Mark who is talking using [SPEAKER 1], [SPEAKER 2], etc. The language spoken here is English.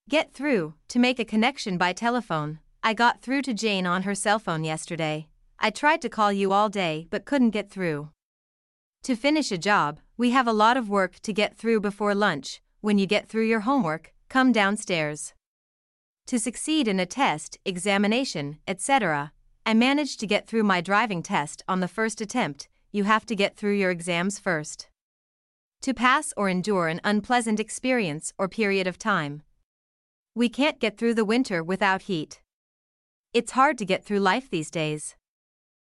[SPEAKER 1] Get through, to make a connection by telephone. I got through to Jane on her cell phone yesterday. I tried to call you all day but couldn't get through. To finish a job, we have a lot of work to get through before lunch. When you get through your homework, come downstairs. To succeed in a test, examination, etc., I managed to get through my driving test on the first attempt. You have to get through your exams first. To pass or endure an unpleasant experience or period of time. We can't get through the winter without heat. It's hard to get through life these days.